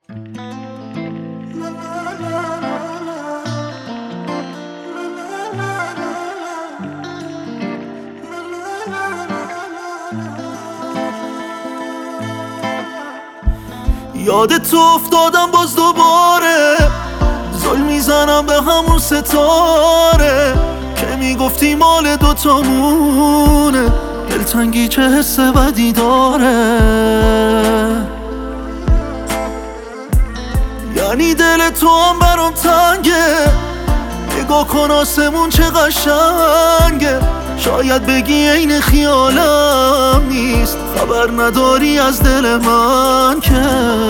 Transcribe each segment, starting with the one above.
یادت افتادم باز دوباره، زل میزنم به همون ستاره که میگفتی مال دوتامونه. دلتنگی چه حس بدی داره، یعنی دل تو هم برام تنگه. نگاه کن آسمون چه قشنگه، شاید بگی عین خیالم نیست، خبر نداری از دل من که.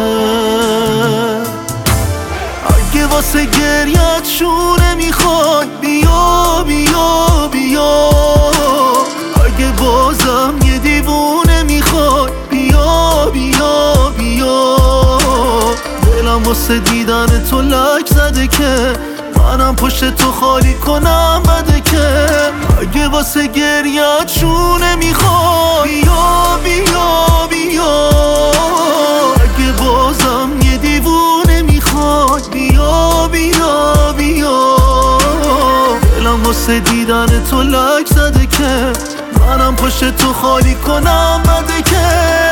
اگه واسه گریت شونه میخوای بیا بیا بیا، اگه بازم یه دیوونه میخوای بیا بیا بیا. دلم واسه دیدن تو لک زده که منم پشت تو خالی کنم بده که. اگه واسه گریت شونه میخوای بیا بیا بیا، اگه بازم یه دیوونه میخوای بیا بیا بیا. دلم واسه دیدن تو لک زده که منم پشت تو خالی کنم بده که.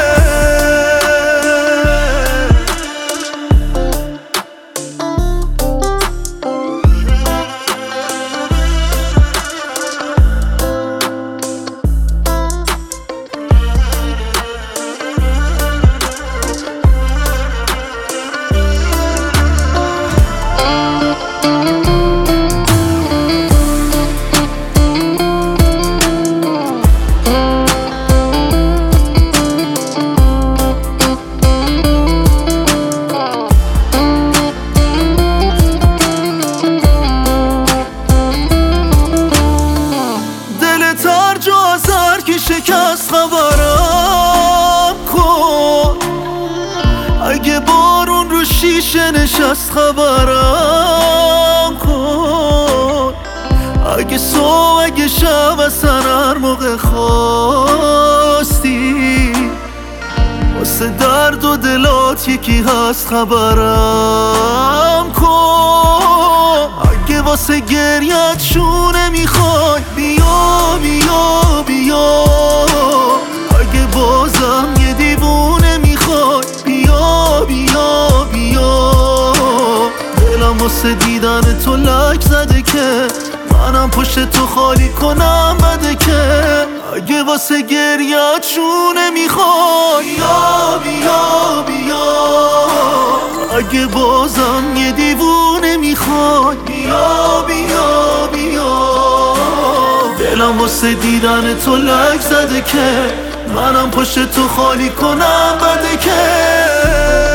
شکست خبرم کن، اگه بارون رو شیشه نشست خبرم کن. اگه صبح اگه شب اصلا هر موقع خواستی واسه درد و دلات یکی هست خبرم کن. اگه واسه گریت شونه میخوای بیا بیا بیا، اگه بازم یه دیوونه میخوای بیا بیا بیا. دلم واسه دیدن تو لک زده که منم پشت تو خالی کنم بده که. اگه واسه گریت شونه میخوای بیا بیا بیا، اگه بازم یه دیوونه میخوای بیا بیا بیا. دلم واسه دیدن تو لک زده که منم پشت تو خالی کنم بده که.